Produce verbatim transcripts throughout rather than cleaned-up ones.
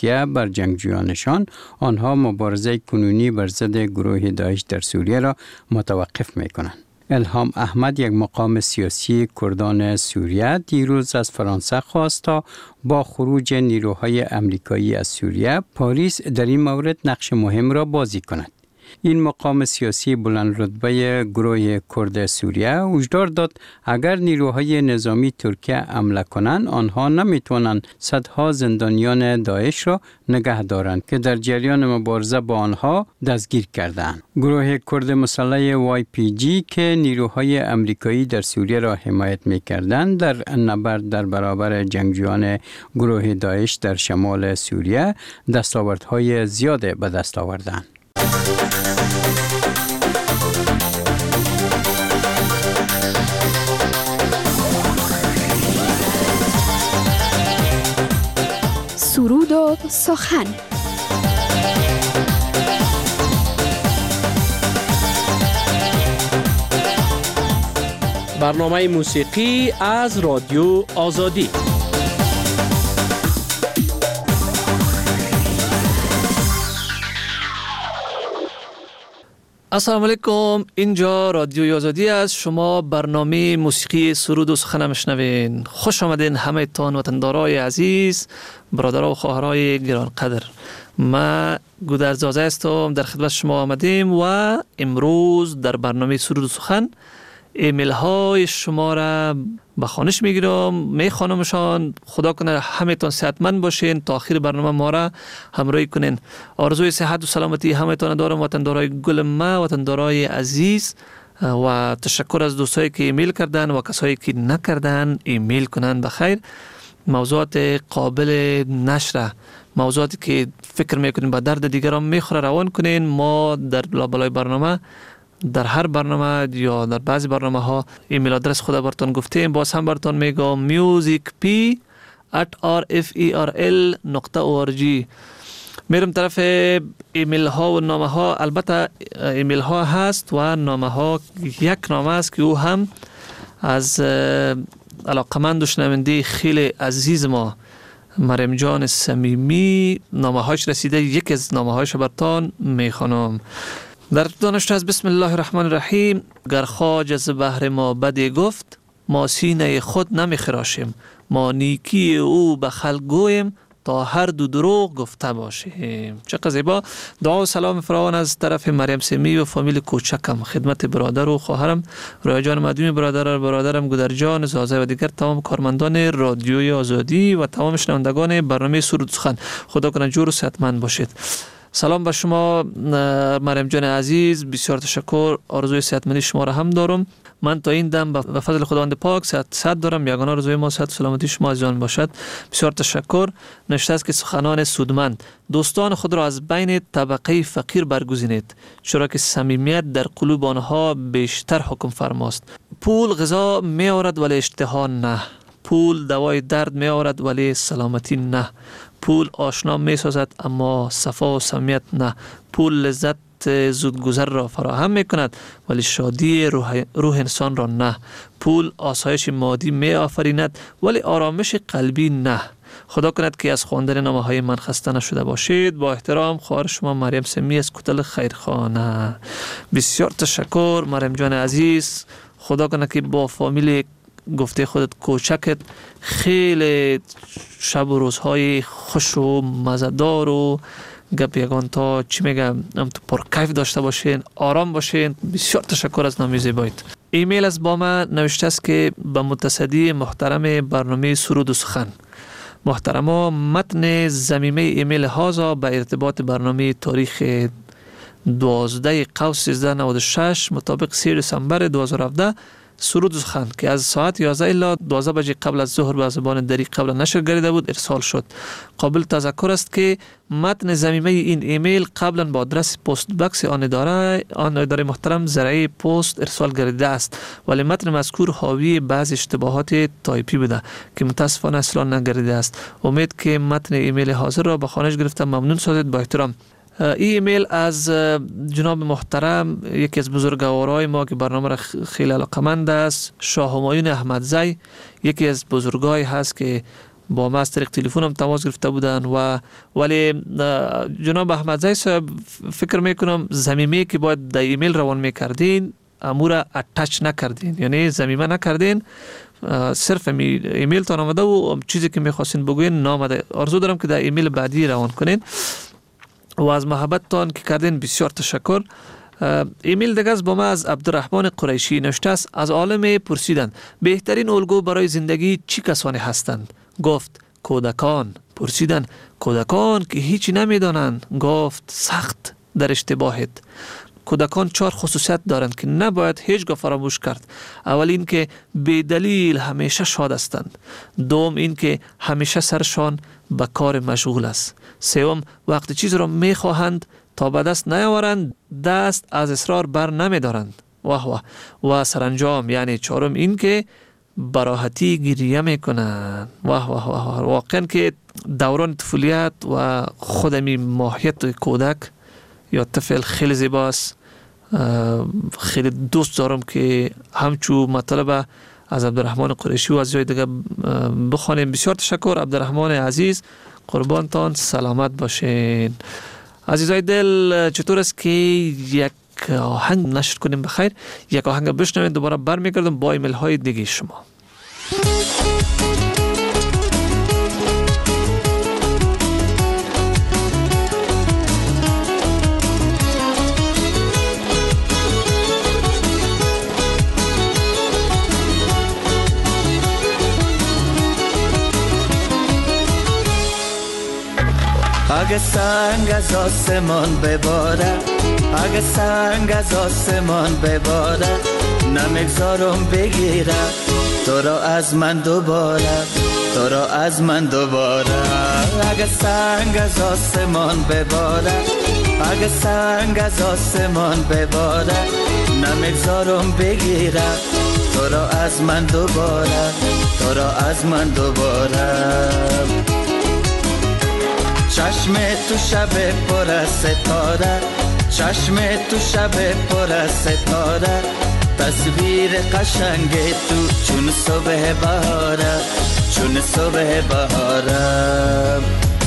ترکیه بر جنگجویانشان آنها مبارزه کنونی بر ضد گروه داعش در سوریه را متوقف می‌کنند. الهام احمد، یک مقام سیاسی کردان سوریه، دیروز از فرانسه خواست تا با خروج نیروهای امریکایی از سوریه پاریس در این مورد نقش مهم را بازی کند. این مقام سیاسی بلند رتبه گروه کرد سوریه هشدار داد اگر نیروهای نظامی ترکیه حمله کنند آنها نمیتوانند صدها زندانیان داعش را نگه دارند که در جریان مبارزه با آنها دستگیر کردند. گروه کرد مسلح وای پی جی که نیروهای امریکایی در سوریه را حمایت می‌کردند در نبرد در برابر جنگجویان گروه داعش در شمال سوریه دستاوردهای زیاد به دست آوردند. سرود و سخن. برنامه موسیقی از رادیو آزادی. السلام علیکم، اینجا رادیو آزادی است. شما برنامه موسیقی سرود و سخن میشنوین. خوش آمدین همه تان وطندارای عزیز، برادرها و خواهرای گرانقدر. ما گودرزازه هستم، در خدمت شما آمدیم و امروز در برنامه سرود و سخن ایمیل های شما را به خوانش میگیرم، میخوانمشان. خدا کنه همه تان صحتمند باشین، تا آخر برنامه ما را همراهی کنین. آرزوی صحت و سلامتی همه تان دارم، وطندارای گل ما، وطندارای عزیز، و تشکر از دوستایی که ایمیل کردن و کسایی که نکردن ایمیل کنن. بخیر، موضوعات قابل نشر، موضوعاتی که فکر میکنین با درد دیگران میخوره روان کنین. ما در لابلای برنامه، در هر برنامه یا در بعضی برنامه ها ایمیل آدرس خود براتون گفتیم. باز هم براتون میگم musicp at r f e r l dot org. میرم طرف ایمیل ها و نامه ها. البته ایمیل ها هست و نامه ها. یک نامه است که او هم از علاقمند و شنونده خیلی عزیز ما مریم جان صمیمی نامه هاش رسیده. یکی از نامه هاش براتون میخوانم. در دانشته از بسم الله الرحمن الرحیم. گر خواجه از بهر ما بدی گفت، ما سینه خود نمی خراشیم. ما نیکی او به خلق گویم، تا هر دو دروغ گفته باشیم. چقدر زیبا. دعا و سلام فراوان از طرف مریم سمی و فامیل کوچکم خدمت برادر و خواهرم رویا جان مدیمی، برادر برادرم گودر جان زازه و دیگر تمام کارمندان رادیوی آزادی و تمام شنوندگان برنامه سرود و سخن. خدا کنه جور و صحتمند باشید. سلام به شما مریم جان عزیز، بسیار تشکر. آرزوی صحتمندی شما را هم دارم. من تا این دم به فضل خداوند پاک صحت صحت دارم. یگانه آرزوی ما صحت و سلامتی شما عزیزان باشد. بسیار تشکر. نشته است که سخنان سودمند دوستان خود را از بین طبقه فقیر برگزینید، چرا که صمیمیت در قلوب آنها بیشتر حکم فرماست. پول غذا می آورد ولی اشتها نه. پول دوای درد می آورد ولی سلامتی نه. پول آشنا می سازد اما صفا و صمیمیت نه. پول لذت زودگذر را فراهم می کند ولی شادی روح, روح انسان را نه. پول آسایش مادی می آفریند ولی آرامش قلبی نه. خدا کند که از خواندن نامه های من خسته نشده باشید. با احترام خواهر شما مریم سمی از کتل خیرخانه. بسیار تشکر مریم جان عزیز. خدا کند که با فامیل گفته خودت کوچکت خیلی شب و روزهای خوش و مزدار و گپ یگان تا چی میگم هم تو پرکیف داشته باشین، آرام باشین. بسیار تشکر از نامی زیبایت. ایمیل از با من نوشته است که به متصدی محترم برنامه سرود و سخن. محترما، متن ضمیمه ایمیل هازا به ارتباط برنامه تاریخ دوازده قوس سیزده نود و شش مطابق سی دسامبر دو هزار و هفده سرود و سخن که از ساعت یازده الی دوازده بجه قبل از ظهر به زبان دری قبل نشر گردیده بود ارسال شد. قابل تذکر است که متن ضمیمه این ایمیل قبلا با آدرس پست باکس آن اداره آن اداره محترم زرعی پست ارسال گردیده است، ولی متن مذکور حاوی بعض اشتباهات تایپی بوده که متاسفانه اصلا نگردیده است. امید که متن ایمیل حاضر را به خوانش گرفتم ممنون سازید. با احترام. ای ایمیل از جناب محترم یکی از بزرگوارای ما که برنامه را خیلی علاقمند است، شاه همایون احمدزی. یکی از بزرگای هست که با ما از طریق تلفن هم تماس گرفته بودن و ولی جناب احمدزی صاحب فکر میکنم زمینه که باید در ایمیل روان میکردین امور اتچ نکردین، یعنی زمینه نکردین، صرف ایمیل تان آمده و چیزی که میخواستین بگوین نامده. آرزو دارم که در ایمیل بعدی روان کنین و از محبت تان که کردین بسیار تشکر. ایمیل دیگه با ما از عبدالرحمن قریشی نوشته است: از عالم پرسیدند بهترین الگو برای زندگی چی کسانی هستند؟ گفت کودکان. پرسیدند کودکان که هیچی نمیدانند؟ گفت سخت در اشتباهت. کودکان چهار خصوصیت دارند که نباید هیچگاه فراموش کرد. اول این که بی‌دلیل همیشه شاد هستند. دوم این که همیشه سرشان به کار مشغول است. سوم وقتی چیز را میخواهند تا به دست نیاورند دست از اصرار بر نمیدارند. واه واه. و سرانجام یعنی چهارم این که براحتی گریه میکنند. واه واه واه. واقعا که دوران طفولیت و خودمی ماهیت کودک یا طفل خیلی زیباست. خیلی دوست دارم که همچو مطلب از عبدالرحمن قریشی و از جای دیگه بخوانیم. بسیار تشکر عبدالرحمن عزیز، قربانتان، سلامت باشین. عزیزای دل، چطور است که یک آهنگ نشر کنیم بخیر؟ یک آهنگ بشنوید، دوباره برمیگردم با ایمیل های دیگه شما. اگه سنگ از آسمان بباره، اگه سنگ از آسمان بباره، نمیگذارم بگیره تو را از من دوباره، تو را از من دوباره. اگه سنگ از آسمان بباره، اگه سنگ از آسمان بباره، نمیگذارم بگیره تو را از من دوباره، تو را از من دوباره. چشم تو شب پر از ستاره، چشم تو شب پر از ستاره، تصویر قشنگ تو چون صبح بهاره، چون صبح بهاره.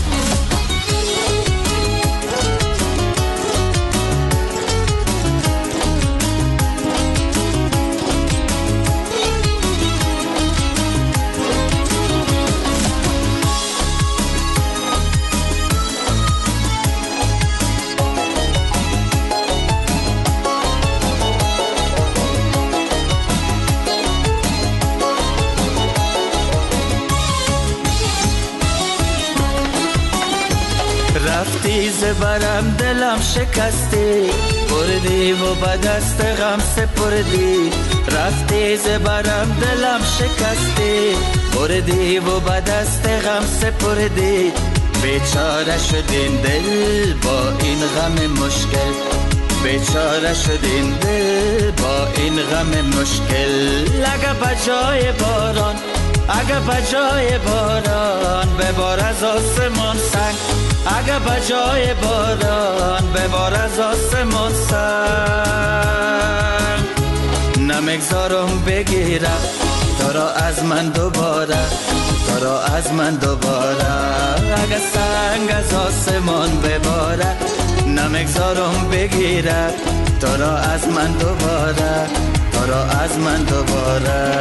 رفتی زبرم دلم شکستی، بردی و به دست غم سپردی. رفتی زبرم دلم شکستی، بردی و به دست غم سپردی. بیچاره شدین دل با این غم مشکل، بیچاره شدین دل با این غم مشکل. اگه بجای باران، اگه بجای باران ببار از آسمان سنگ، اگه بجای باران ببار از آسمان سنگ، نمیگذارم بگیرم تو را از من دوباره، تو را از من دوباره. اگه سنگ از آسمان بباره، نمیگذارم بگیرم تو را از من دوباره، تو را از من دوباره.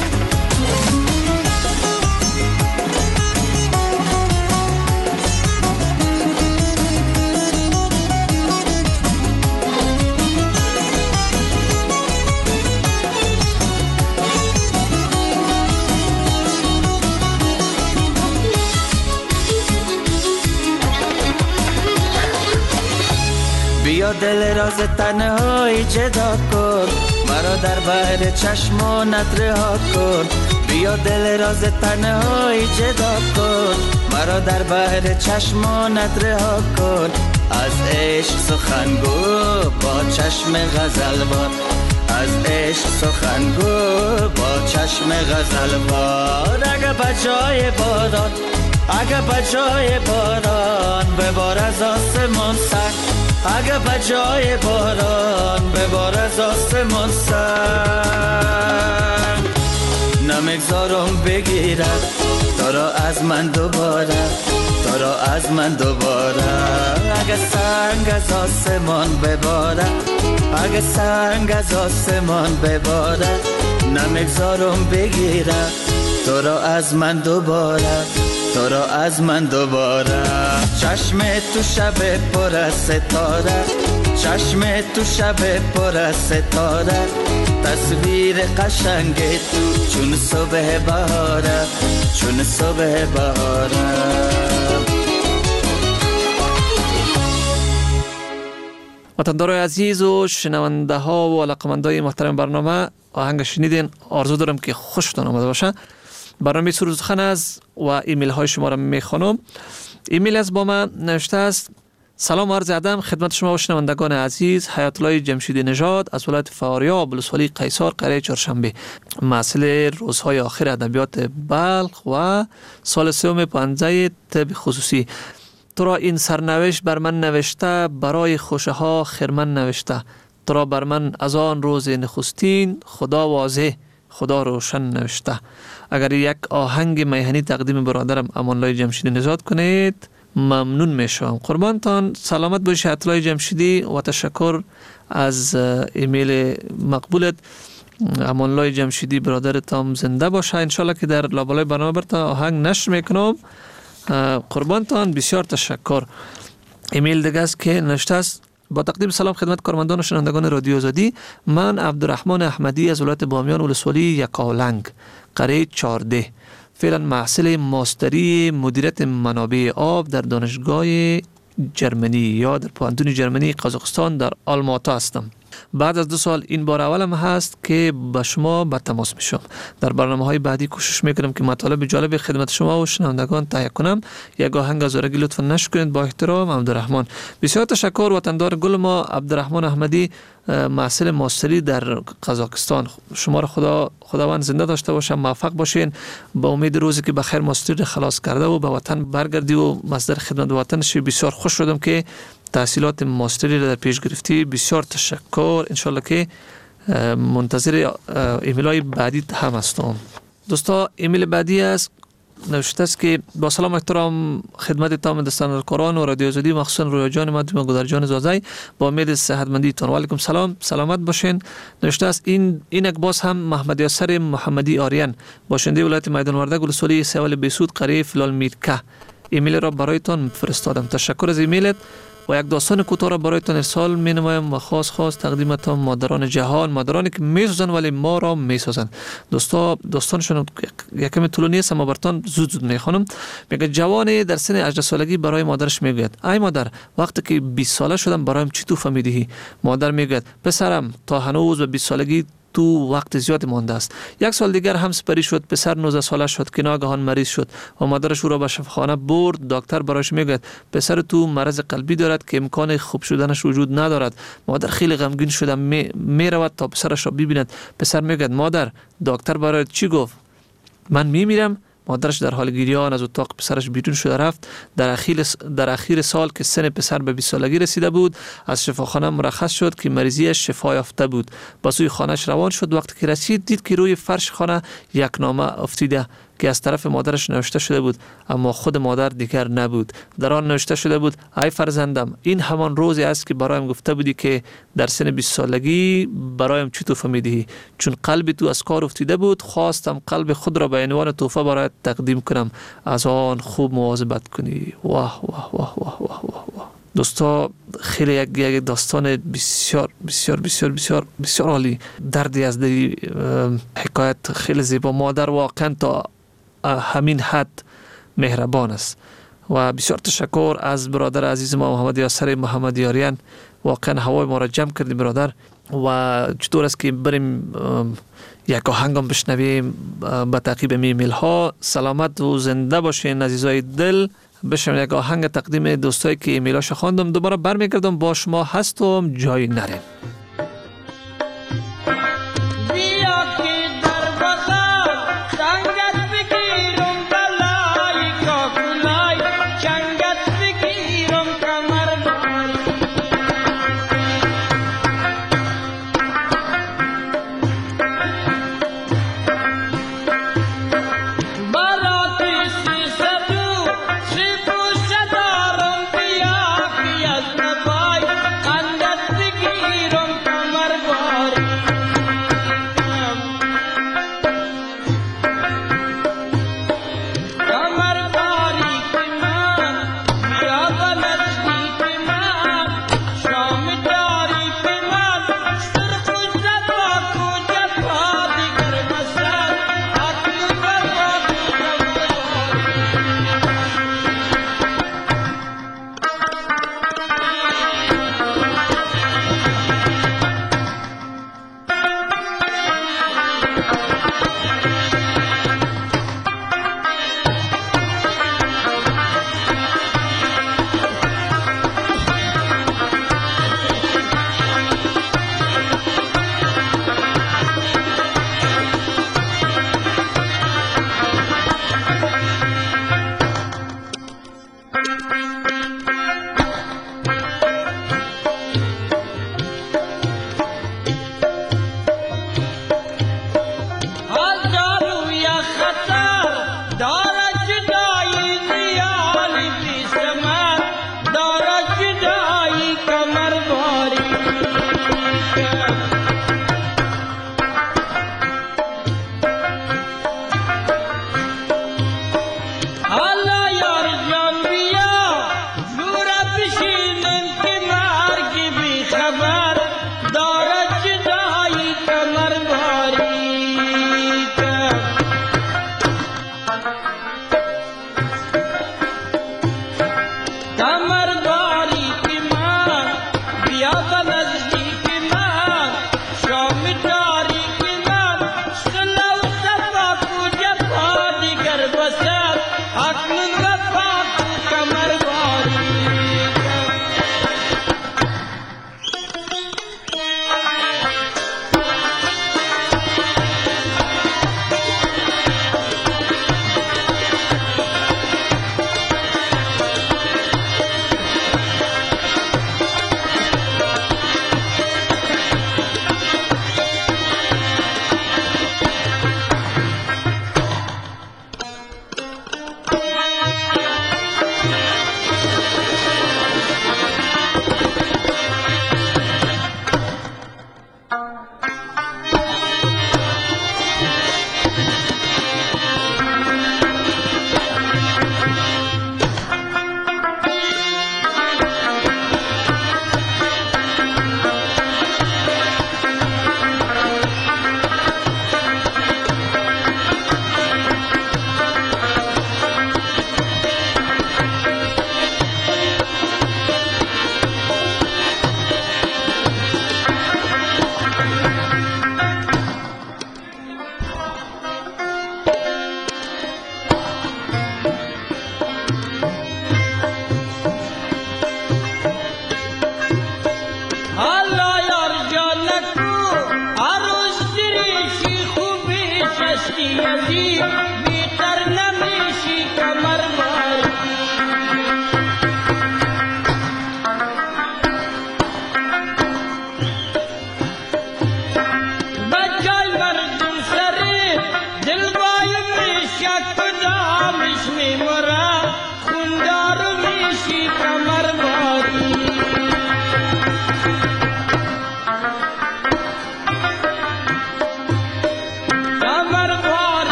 بیا دل راز تنهایی جدا کن، مرا در بحر چشمانت رها کن. بیا دل راز تنهایی جدا کن، مرا در بحر چشمانت رها کن. از عشق سخنگو با چشم غزلوار، از عشق سخنگو با چشم غزلوار. اگه بجای باران، اگه بجای باران ببار از آسمان سنگ، اگه بجای باران ببار از آسمان سنگ، نمیگذارم بگیرم تو را از من دوباره، تو را از من دوباره. اگه سنگ از آسمان بباره، اگه سنگ از آسمان بباره، نمیگذارم بگیرم تو را از من دوباره، تو را از من دوباره. چشم تو شب پر از ستاره، چشم تو شب پر از ستاره، تصویر قشنگ تو چون صبح بهاره، چون صبح بهاره. وطندارای عزیز و شنونده ها و علاقمندای محترم برنامه، آهنگ شنیدین. آرزو دارم که خوشتون آمده باشه. برنامه سرود و سخن است و ایمیل های شما را میخوانم. ایمیل از با من نوشته است: سلام عرض ادب خدمت شما و شنوندگان عزیز. حیات الله جمشیدی نژاد از ولایت فاریاب ولسوالی قیصر قریه چهارشنبه، مسئله روزهای آخر ادبیات بلخ و سال سوم پانزده طب خصوصی. تو را این سرنوشت بر من نوشته، برای خوشه ها خرمن نوشته. تو را بر من از آن روز نخستین، خدا واضح خدا روشن نوشته. اگر یک آهنگ میهنی تقدیم برادرم امان الله جمشیدی نژاد کنید ممنون میشم. قربانتان. سلامت باشی حیات الله جمشیدی و تشکر از ایمیل مقبولت. امان الله جمشیدی برادرتم زنده باشه. انشالله که در لابلای برنامه برتا آهنگ نشر میکنم. قربانتان بسیار تشکر. ایمیل دیگه است که نوشته است: با تقدیم سلام خدمت کارمندان و شنوندگان رادیو آزادی، من عبدالرحمن احمدی از ولایت بامیان ولسوالی یکاولنگ قریه چهارده، فعلا محصل ماستری مدیریت منابع آب در دانشگاه جرمنی یا در پوهنتون جرمنی قزاقستان در آلماتا هستم. بعد از دو سال این بار اولم هست که با شما به تماس میشم. در برنامه‌های بعدی کوشش میکنم که مطالب جالب خدمت شما و شنوندگان تهیه کنم. یک آهنگ از زورگی لطفا نشر کنید. با احترام عبدالرحمن. بسیار تشکر. وطندار گل ما عبدالرحمن احمدی، محصل ماستری در قزاقستان. شما را خدا خداوند زنده داشته باشه، موفق باشین. با امید روزی که بخیر ماستری خلاص کرده و به وطن برگردی و مصدر خدمت وطن شی. بسیار خوش شدم که تحصیلات ماستری را در پیش گرفتی. بسیار تشکر. انشالله که منتظر ایمیل های بعدی هم هستم. دوستا ایمیل بعدی است نوشته است که با سلام احترام خدمت تمام دستان قرآن و رادیو آزادی، مخصوصا رویا جان مدام گذر جان زازای، با امید صحتمندی تان. و علیکم سلام، سلامت باشین. نوشته است این این یک باز هم محمد یاسر محمدی آریان، باشنده ولایت میدان وردک ولسوالی سوال بیسود قریه فلال میرکه. ایمیل را برایتان فرستادم. تشکر از ایمیلت. و یک داستان کوتاه را برایتان ارسال می نمایم و خاص خاص تقدیمتان مادران جهان، مادرانی که می سوزن ولی ما را می سوزن. دوستا داستانشون یکم طولانی است اما براتون زود زود می خوانم. میگه جوانی در سن هجده سالگی برای مادرش میگوید: ای مادر، وقتی که بیست ساله شدم برایم چی تحفه میدهی؟ مادر میگوید: پسرم، تا هنوز به بیست سالگی تو وقت زیاد مانده است. یک سال دیگر هم سپری شد. پسر نوزده ساله شد که ناگهان مریض شد و مادرش او را به شفاخانه برد. دکتر برایش میگوید: پسر تو مرض قلبی دارد که امکان خوب شدنش وجود ندارد. مادر خیلی غمگین شده می, می رود تا پسرش را ببیند. پسر میگوید: مادر، دکتر برایت چی گفت؟ من میمیرم. مادرش در حال گریان از اتاق پسرش بیرون شده رفت. در اخیر در اخیر سال که سن پسر به بیست سالگی رسیده بود، از شفاخانه مرخص شد که مریضیش شفا یافته بود. به سوی خانه‌اش روان شد. وقتی که رسید دید که روی فرش خانه یک نامه افتیده که از طرف مادرش نوشته شده بود، اما خود مادر دیگر نبود. در آن نوشته شده بود: ای فرزندم، این همان روزی است که برایم گفته بودی که در سن بیست سالگی برایم چی تحفه میدهی. چون قلب تو از کار افتیده بود، خواستم قلب خود را به عنوان تحفه برایت تقدیم کنم. از آن خوب مواظبت کنی. واه واه واه واه واه واه. دوستا خیلی یک یک داستان بسیار بسیار بسیار بسیار بسیار عالی، دردی از دلی، حکایت خیلی زیبا. مادر واقعا تا همین حد مهربان است. و بسیار تشکر از برادر عزیز ما محمد یاسر محمدی آریان. واقعا هوای ما را جمع کردی برادر. و چطور است که بریم یک آهنگم بشنویم به تعقیب ایمیل ها. سلامت و زنده باشین عزیزای دل. بشم یک آهنگ تقدیم دوستایی که ایمیلاشو خواندم. دوباره برمیگردم با شما هستم، جای نرین.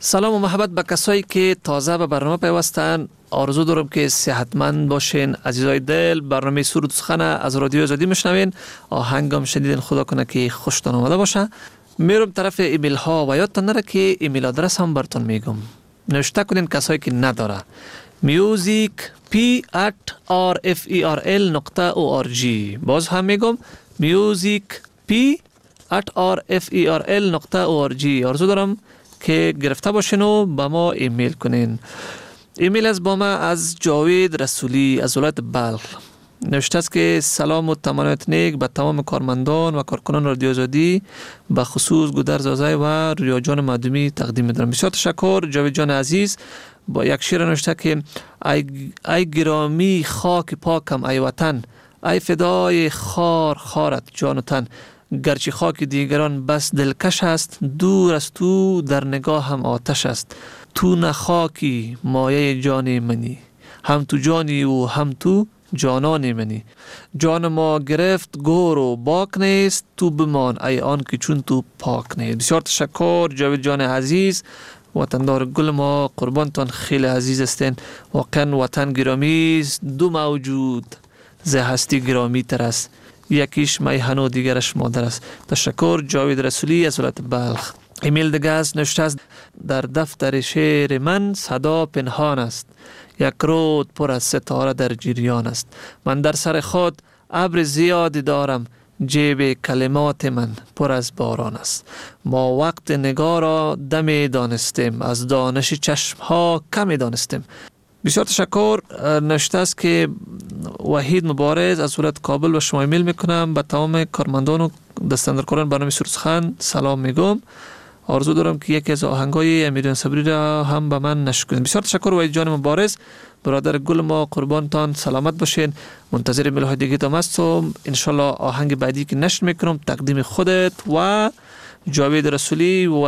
سلام و محبت به کسایی که تازه به برنامه پیوستن. آرزو دارم که صحتمند باشین. عزیزای دل، برنامه سرود و سخن از رادیو آزادی میشنوین. آهنگم شنیدین، خدا کنه که خوشتون آمده باشه. میرم طرف ایمیل ها و یادتان نره که ایمیل آدرس هم براتون میگم. نوشته کنین کسایی که نداره. music p at r f e r l dot org. باز هم میگم music p at r f e r l dot org. آرزو دارم که گرفته باشین و با ما ایمیل کنین. ایمیل از با ما از جاوید رسولی از ولایت بلخ. نوشته است که سلام و تمنیت نیک به تمام کارمندان و کارکنان رادیو آزادی، به خصوص گودر زازای و رویا جان مادومی تقدیم می‌دارم. بسیار تشکر جاوید جان عزیز. با یک شعر نوشته که ای, ای گرامی خاک پاکم ای وطن، ای فدای خار خارت جان و تن، گرچه خاک دیگران بس دلکش است، دور از تو در نگاه هم آتش است. تو نه خاکی مایه جان منی، هم تو جانی و هم تو جانان منی. جان ما گرفت گور و باک نیست، تو بمان ای آن که چون تو پاک نیست. بسیار تشکر جاوید جان عزیز، وطندار گل ما، قربانتان خیلی عزیز استین. واقعا وطن گرامی است، دو موجود ز هستی گرامی تر است، یکیش میهن و دیگرش مادر است. تشکر جاوید رسولی از ولایت بلخ. ایمیل دیگه است نوشته است در دفتر شعر من صدا پنهان است، یک رود پر از ستاره در جریان است. من در سر خود ابر زیادی دارم، جیب کلمات من پر از باران است. ما وقت نگاه را دمی دانستیم، از دانش چشم ها کمی دانستیم. بسیار تشکر. نوشته است که وحید مبارز از ولایت کابل و شما ایمیل میکنم. به تمام کارمندان و دستاندرکاران برنامه سرود و سخن سلام میگم. آرزو دارم که یکی از آهنگای امیرجان صبری را هم به من نشر کنید. بسیار تشکر وحید جان مبارز، برادر گل ما، قربانتان سلامت باشین. منتظر ایمیل های دیگه تام هستم. ان شاء الله آهنگ بعدی که نشر میکنم تقدیم خودت و جاوید رسولی و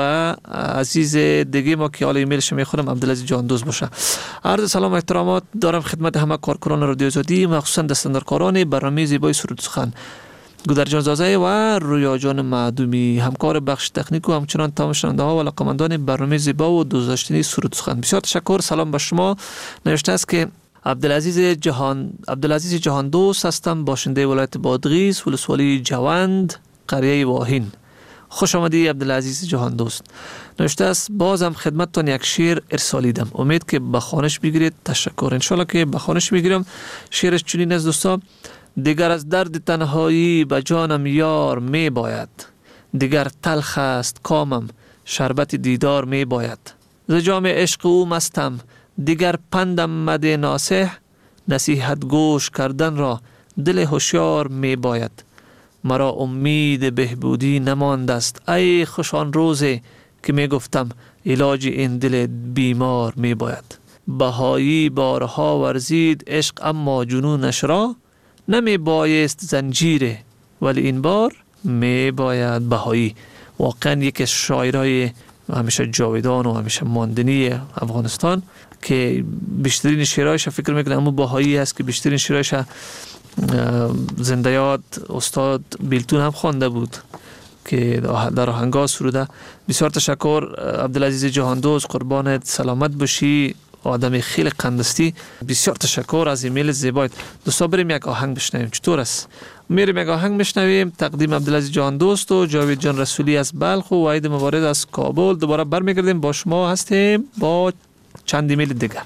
عزیز دیگه ما که حالا ایمیلش میخونم عبدالعزیز جان دوست باشه. عرض سلام و احترامات دارم خدمت همه کارکنان رادیو آزادی، مخصوصا دستاندرکاران برنامه زیبای سرود و سخن، گودر جان زازای و رویا جان معدومی، همکار بخش تکنیک و همچنان تمام شنونده ها و علاقه‌مندان برنامه زیبا و دوست داشتنی سرود و سخن. بسیار تشکر. سلام به شما. نوشته است که عبدالعزیز جهان عبدالعزیز جهان دوست هستم، باشنده ولایت بادغیس، ولسوالی جوند، قریه واهین. خوش آمدی عبدالعزیز جهان دوست. نوشته است بازم خدمتتان یک شعر ارسالیدم، امید که به خوانش بگیرید. تشکر. ان شاء الله که به خوانش میگیرم. شعرش چنین است دوستا: دیگر از درد تنهایی به جانم یار می باید، دیگر تلخ است کامم شربت دیدار می باید. ز جام عشق او مستم، دیگر پندم مده ناصح، نصیحت گوش کردن را دل هوشیار می باید. مرا امید بهبودی نمانده است، ای خوشان روزی که می گفتم علاج این دل بیمار می باید. بهایی بارها ورزید عشق اما جنونش را، نمی بایست زنجیره ولی این بار می باید. بهایی واقعا یکی از شاعرای همیشه جاودان و همیشه ماندنی افغانستان که بیشترین شعرهایش فکر میکنم اما بهایی است که بیشترین شعرهایش زنده یاد استاد بیلتون هم خوانده بود که در آهنگا سروده. بسیار تشکر عبدالعزیز جهان دوست، قربانت سلامت باشی، آدم خیلی قندستی. بسیار تشکر از ایمیل زیبایت. دوستا بریم یک آهنگ بشنویم، چطور است؟ میریم یک آهنگ بشنویم. تقدیم عبدالعزیز جهان دوست و جاوید جان رسولی از بلخ و وحید مبارز از کابل. دوباره برمیگردیم با شما هستیم با چند ایمیل دیگه.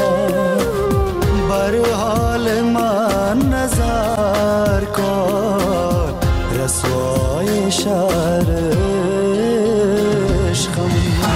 بر حال من نظر کن، شهر عشقم.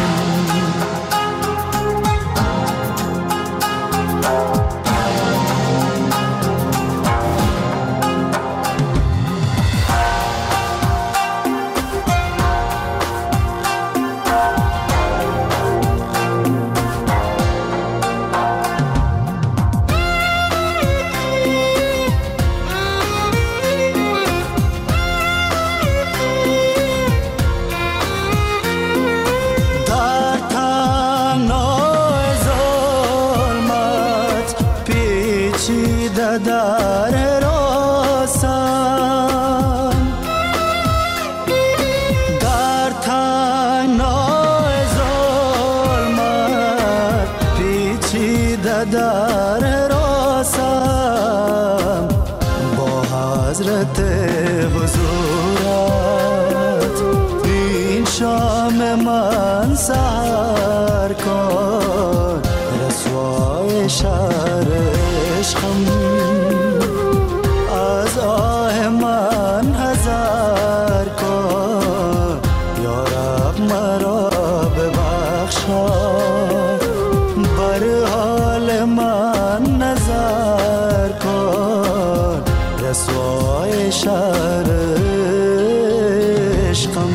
در راستم در تنگنای ظلمت پیچیده در راستم با حضرت حضورت این شام من سحر کن رسوای شهر عشقم. از آه من حذر کن یا رب مرا ببخشا بر حال من نظر کن رسوای شهر عشقم.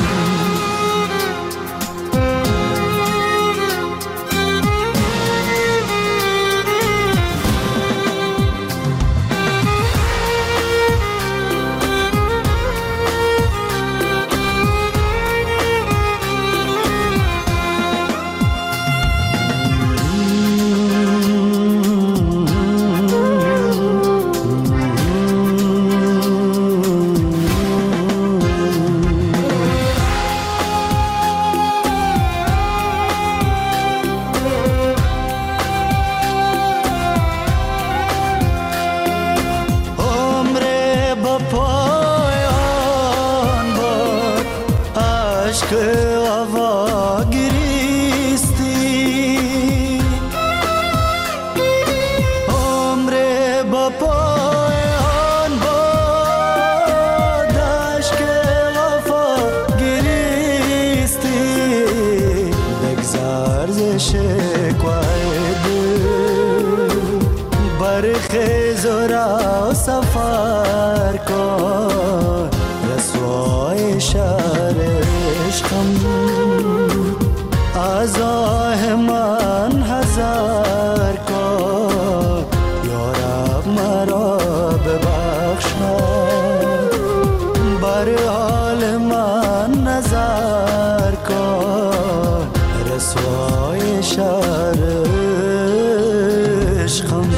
سفر کن رسوای شهر عشقم. از آه من حذر کن یا رب مرا ببخشا بر حال من نظر کن رسوای شهر عشقم.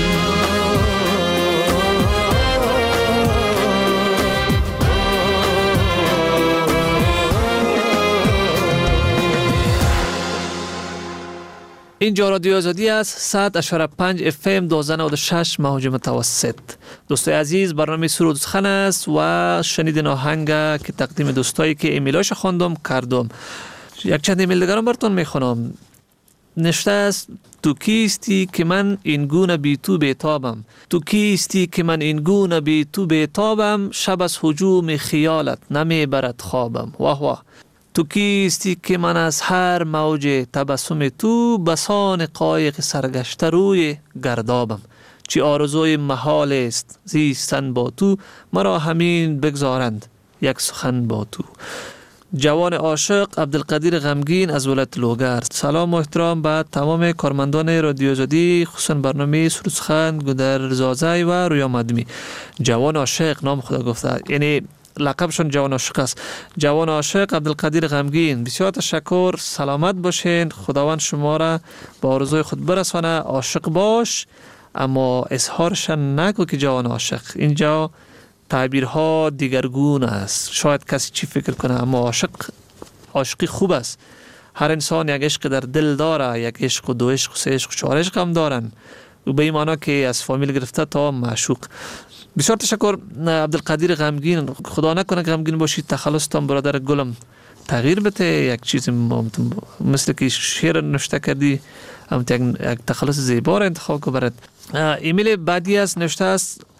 اینجا رادیو آزادی است. صد و پنج اف ام دوازده نود و شش موج متوسط. دوستای عزیز، برنامه سرود سخن است و شنیدین آهنگ که تقدیم دوستایی که ایمیلاش خواندم کردم. یک چند ایمیل دیگرم براتون میخونم. نشته است: تو کیستی که من این گونه بی تو بیتابم، تو کیستی که من این گونه بی تو بیتابم، شب از هجوم خیالت نمیبرد خوابم. واه واه. تو کیستی که من از هر موج تبسم تو، بسان قایق سرگشته روی گردابم. چی آرزوی محال است زیستن با تو، مرا همین بگذارند یک سخن با تو. جوان عاشق عبدالقدیر غمگین از ولایت لوگر. سلام و احترام به تمام کارمندان رادیو آزادی، خصوصا برنامه سرود سخن گودر زازای و رویا مدمی. جوان عاشق نام خدا گفته، یعنی لقبشون جوان عاشق است. جوان عاشق عبدالقدیر غمگین، بسیار تشکر، سلامت باشین، خداوند شما را به آرزوی خود برسانه. عاشق باش اما اظهارش نگو که جوان عاشق. اینجا تعبیرها دیگرگون است، شاید کسی چی فکر کنه، اما عاشق، عاشقی خوب است. هر انسان یک عشق در دل داره، یک عشق و دو عشق و سه عشق و چهار عشق هم دارن، و به این معنی که از فامیل گرفته تا معشوق. بسیار تشکر عبدالقدیر غمگین. خدا نکنه غمگین باشید، تخلصتان برادر گلم تغییر بده، یک چیز مثل که شعر نوشته کردی، هم یک تخلص زیبا را انتخاب کو برد. ایمیل بعدی است، نوشته است: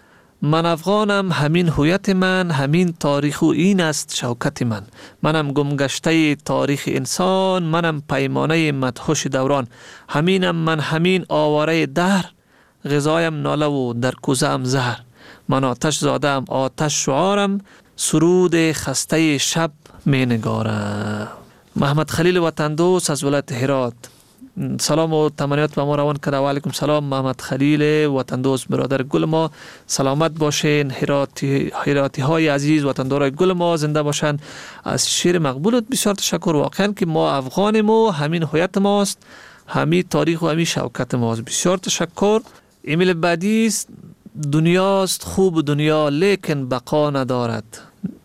من افغانم، همین هویت من، همین تاریخ و این است شوکت من. منم گمگشته تاریخ انسان، منم پیمانه مدهوش دوران. همینم من، همین آواره دهر، غذایم ناله و در کوزه ام زهر. من آتش زادم، آتش شعارم، سرود خسته شب می نگارم. محمد خلیل وطن دوست از ولایت هرات سلام و تمنیات به ما روان کرده. و علیکم سلام محمد خلیل وطن دوست برادر گل ما، سلامت باشین. هراتی هراتی های عزیز وطندارای گل ما زنده باشن. از شعر مقبولت بسیار تشکر. واقعا که ما افغانیم و همین هویت ماست، همین تاریخ و همین شوکت ماست. بسیار تشکر. ایمیل بعدی است: دنیاست خوب دنیا لیکن بقا ندارد.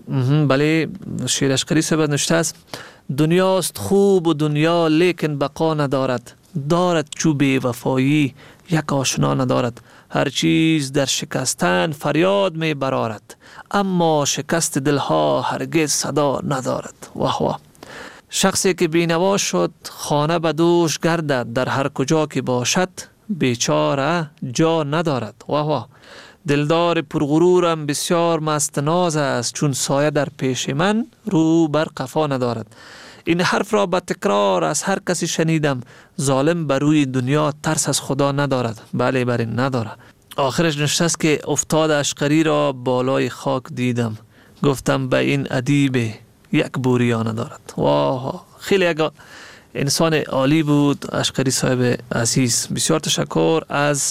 بله، شعر اشقری صاحب نوشته است: دنیاست خوب و دنیا لیکن بقا ندارد، دارد چوب وفایی یک آشنا ندارد. هر چیز در شکستن فریاد می برارد، اما شکست دلها هرگز صدا ندارد. واه واه. شخصی که بینوا شد خانه به دوش گردد، در هر کجا که باشد بیچاره جا ندارد. واه واه. دلدار پرغرورم بسیار مست ناز است، چون سایه در پیش من رو بر قفا ندارد. این حرف را به تکرار از هر کسی شنیدم، ظالم بر روی دنیا ترس از خدا ندارد. بله بله ندارد. آخرش نشته است که افتاد اشقری را بالای خاک دیدم، گفتم به این ادیب یک بوریا ندارد. واه، خیلی یک انسان عالی بود اشقری صاحب عزیز. بسیار تشکر از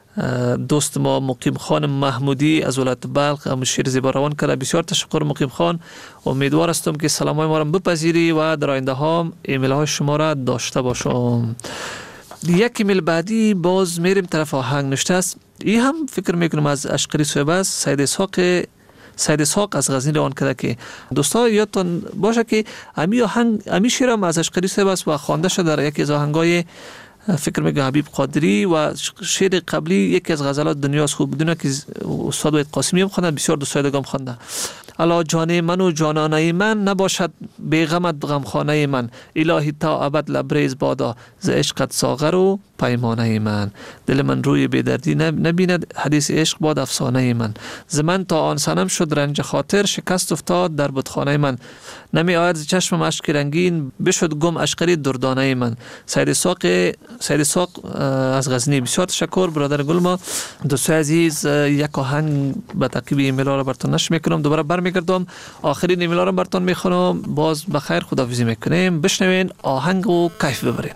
دوست ما مقیم خان محمودی از ولایت بلخ، هم شعر زیبا روان کرده. بسیار تشکر مقیم خان. امیدوار هستم که سلامای ما را بپذیری و در آینده هم ایمیل های شما را داشته باشم. یک ایمیل بعدی باز میریم طرف آهنگ. نوشته است، این هم فکر میکنم از اشقری صاحب است، سید اسحاق سید اسحاق از غزنی روان کرده. که دوستا یادتون باشه که امی آهنگ امی شعر هم از اشقری صاحب است و خوانده شده در یکی از آهنگای فکر میگم حبیب قادری. و شعر قبلی یکی از غزلات دنیاست خوب دنیا که استاد وحید قاسمی هم خوانده، بسیار دوستای دیگه هم خوانده. الا جان من و جانانه من، نباشد بیغمت غمخانه من. الهی تا ابد لبریز بادا، ز عشقت ساغر و پیمانه من. دل من روی بیدردی نبیند، حدیث عشق باد افسانه من. ز من تا آن سنم شد رنج خاطر، شکست افتاد در بتخانه من. نمی آید ز چشمم اشک رنگین، بشد گم اشقری دردانه من. سید اسحاق سید اسحاق از غزنی. بسیار تشکر برادر گل ما. دوستای عزیز، یک آهنگ به تعقیب ایمیل ها را براتون نشر میکنم، دوباره برمیگردم آخرین ایمیل ها را براتون میخونم. باز بخیر خداحافظی میکنیم. بشنوین آهنگ و کیف ببرین.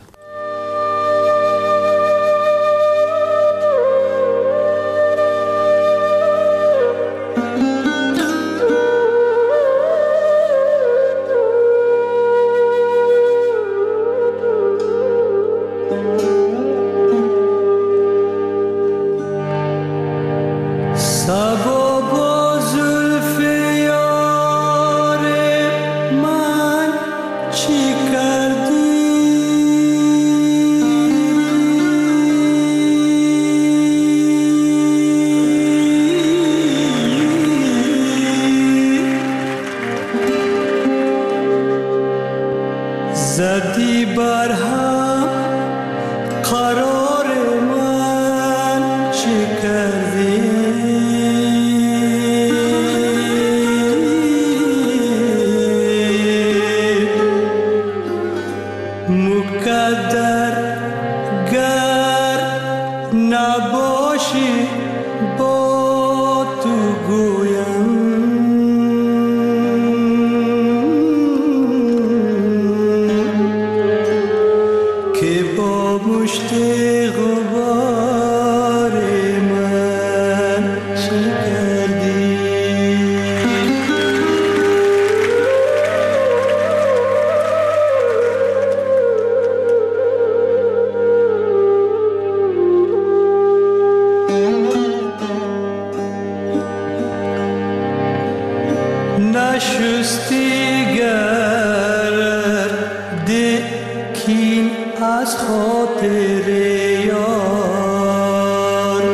زدی بر هم قرار من چه کردی؟ مقدر گر نباشی با تو گویم مشت غبار من چه کردی؟ نشستی گرد کین از خاطر یار،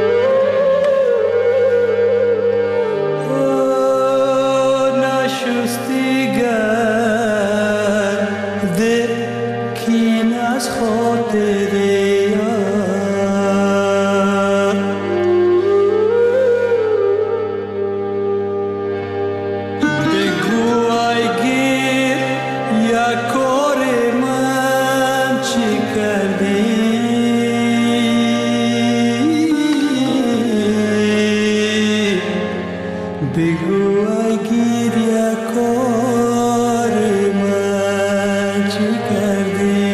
نشستی گرد کین از خاطر یار. بگو اگر یک کار من چی کردی؟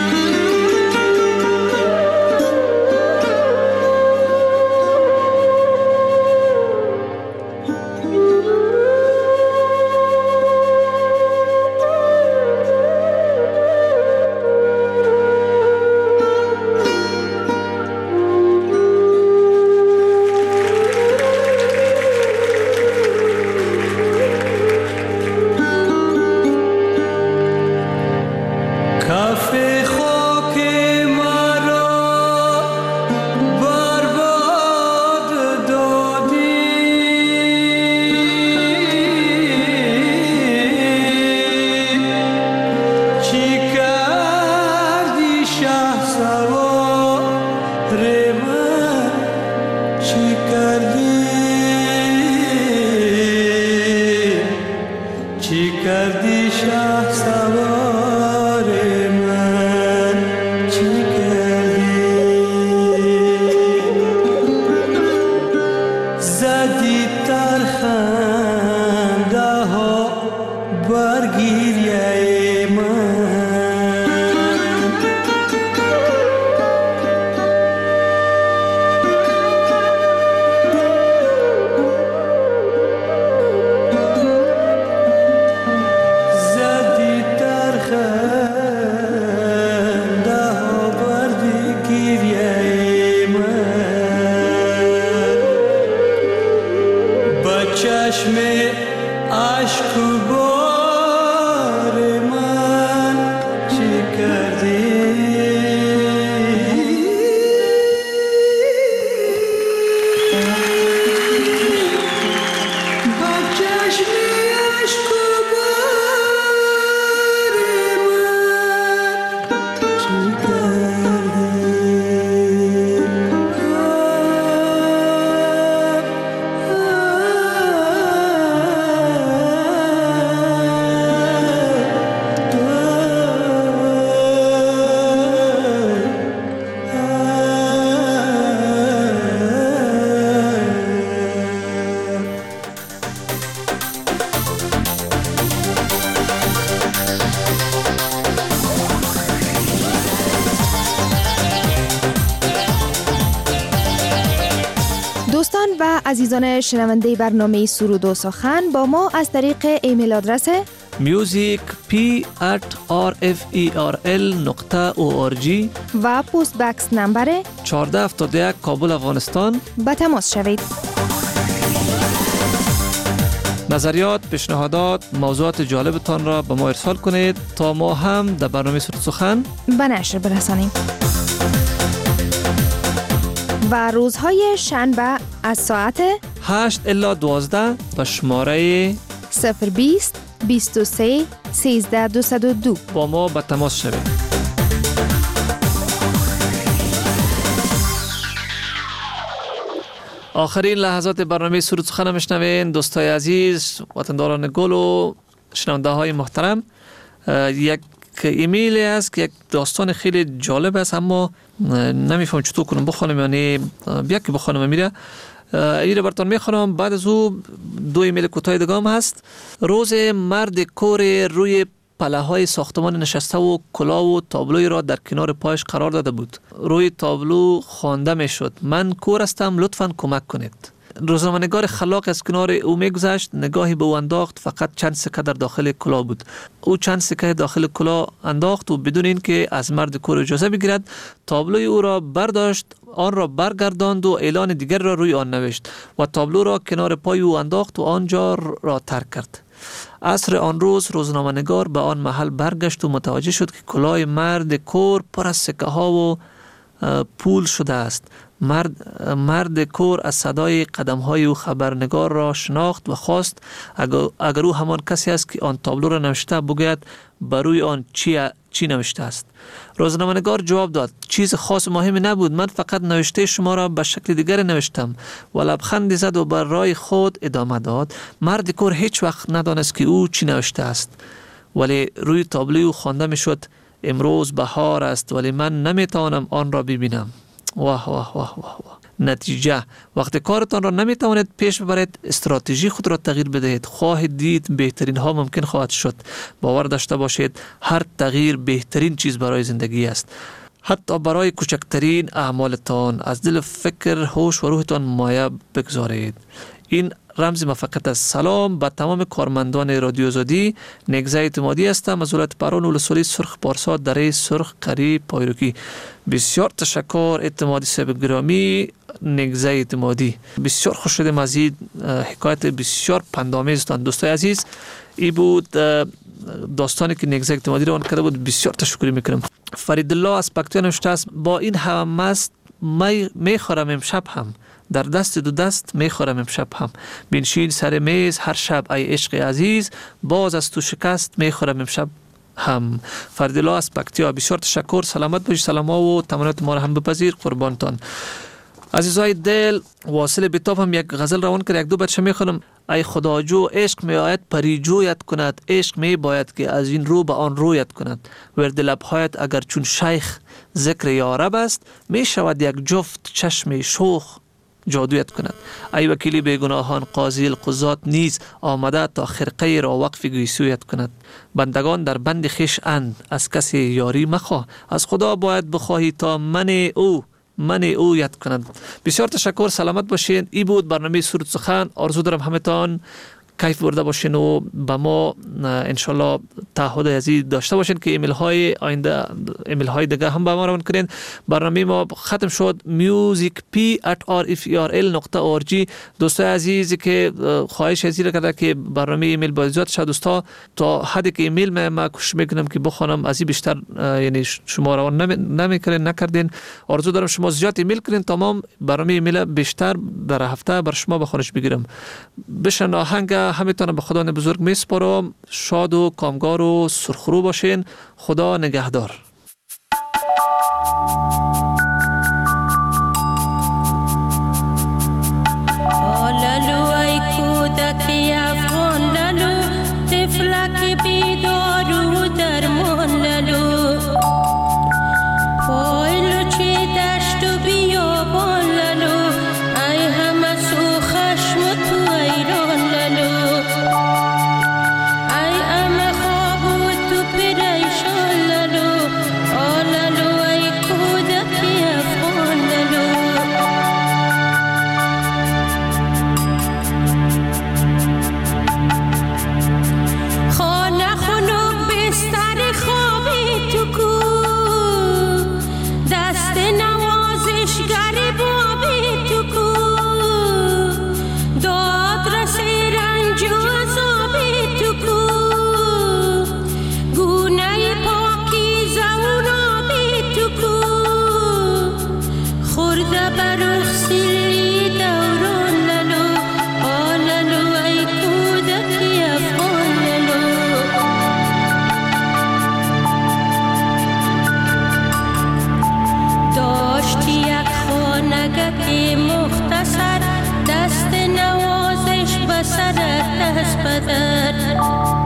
دوستان و عزیزان شنونده برنامه سرود و سخن با ما از طریق ایمیل آدرس music p at r f e r l نقطه او آر جی و پست بکس نمبر چهارده هفتاد و یک کابل افغانستان به تماس شوید. نظریات، پیشنهادات، موضوعات جالبتان را به ما ارسال کنید تا ما هم در برنامه سرود سخن به نشر برسانیم. و روزهای شنبه از ساعت هشت الی دوازده به شماره صفر بیست بیست و سه سیزده دویست و دو با ما به تماس شوید. آخرین لحظات برنامه سرود سخن میشنوین. دوستای عزیز، وطنداران گل و شنونده های محترم، یک ایمیلی است که یک داستان خیلی جالب است، اما نمیفهم چطور کنم بخونم، یعنی بیا که بخونم میره این رو براتون میخونم. بعد از او دو ایمیل کوتاه دیگه هم هست. روز مرد کور روی پله های ساختمان نشسته و کلاه و تابلوی را در کنار پایش قرار داده بود. روی تابلو خوانده میشد: من کور هستم، لطفاً کمک کنید. روزنامه‌نگار خلاق از کنار او میگذشت، نگاهی به او انداخت. فقط چند سکه در داخل کلاه بود. او چند سکه داخل کلاه انداخت و بدون اینکه از مرد کور اجازه بگیرد تابلوی او را برداشت، آن را برگرداند و اعلان دیگر را روی آن نوشت و تابلو را کنار پای او انداخت و آنجا را ترک کرد. عصر آن روز روزنامه‌نگار به آن محل برگشت و متوجه شد که کلاه مرد کور پر از سکه ها و پول شده است. مرد مرد کور از صدای قدم های او خبرنگار را شناخت و خواست اگر, اگر او همان کسی است که آن تابلو را نوشته بگوید بر روی آن چی چی نوشته است. روزنامه‌نگار جواب داد: چیز خاص مهمی نبود، من فقط نوشته شما را به شکل دیگر نوشتم. و لبخندی زد و بر راه خود ادامه داد: مرد کور هیچ وقت ندانست که او چی نوشته است، ولی روی تابلو او خوانده میشد: امروز بهار است ولی من نمیتوانم آن را ببینم. واه واه واه واه واه. نتیجه وقتی کارتان را نمیتوانید پیش ببرید استراتژی خود را تغییر بدهید. خواهید دید بهترین ها ممکن خواهد شد. باور داشته باشید هر تغییر بهترین چیز برای زندگی است. حتی برای کوچکترین اعمالتان از دل فکر، هوش و روحتان مایه بگذارید. این رمز موفقیت است. سلام به تمام کارمندان رادیو آزادی. نگزه اعتمادی هستم از ولایت پران ولسوالی سرخ پارسا دره سرخ قریب پایروکی. بسیار تشکر اعتمادی صاحب گرامی. نگزه اعتمادی بسیار خوش شدم از این حکایت بسیار پندآمیزتان. دوستای عزیز ای بود داستانی که نگزه اعتمادی رو کرده بود. بسیار تشکر میکنم. فرید الله از پکتیان نوشته است با این هم مست می میخورم امشب هم، در دست دو دست میخورم امشب هم، بنشین سر میز هر شب ای عشق عزیز، باز از تو شکست میخورم امشب هم. فرید الله از پکتیا بسیار تشکر. سلامت باشی. سلام و تمنیات ما را هم بپذیر. قربانتان. عزیزای دل واصل بیتاب هم یک غزل روان کرد. یک دو بچه میخونم. ای خداجو عشق می آید پریجویت کند، عشق می باید که از این رو به آن رویت کند. ورد لبهایت اگر چون شیخ ذکر یارب است، می شود یک جفت چشم شوخ جادویت کند. ای وکیلی بیگناهان قاضی القضات نیز آمده تا خرقه را وقف گیسویت کند. بندگان در بند خیش اند، از کسی یاری مخواه، از خدا باید بخواهی تا من او من او یاد کند. بسیار تشکر. سلامت باشین. ای بود برنامه سرود سخن. آرزو دارم همتان کیف برده باشین و با ما انشالله تعهد عزیز داشته باشین که ایمیل های آینده ایمیل های دیگه هم با ما روان کنین. برنامه ما ختم شد. music p at r f e r l dot org. دوستای عزیزی که خواهش ازی کرده که برنامه ایمیل با زیاد شد دوستا تا حدی که ایمیل ما ما کوشش میکنم که بخونم از این بیشتر یعنی شما روان نمیکنین نکردین. آرزو دارم شما زیاد ایمیل کنین تمام برنامه ایمیل بیشتر در هفته بر شما بخونش بگیرم. بشن آهنگ همتون به خدا بزرگ میسپارم. شاد و کامگار و سرخرو باشین. خدا نگهدار. لالو ای کودکی افغان لالو، طفلک بیدار و درمان لالو، پایلو چه دشت و بیابان لالو، ای همه سو خشم و تو ایران لالو، ای امه خواب و تو پریشان لالو، آلالو ای کودکی افغان لالو. خانه خنک بستر خوابی تو کو، دست نوازشگر بابی تو کو، دادرس رنج و عذابی تو کو، گونه پاکیزه و نابی تو کو، خورده برخ سیلی دوران لالو، آلالو ای کودکی افغان لالو. داشتی یک خانگی مختصر، دست نوازش به سرت دست بدر،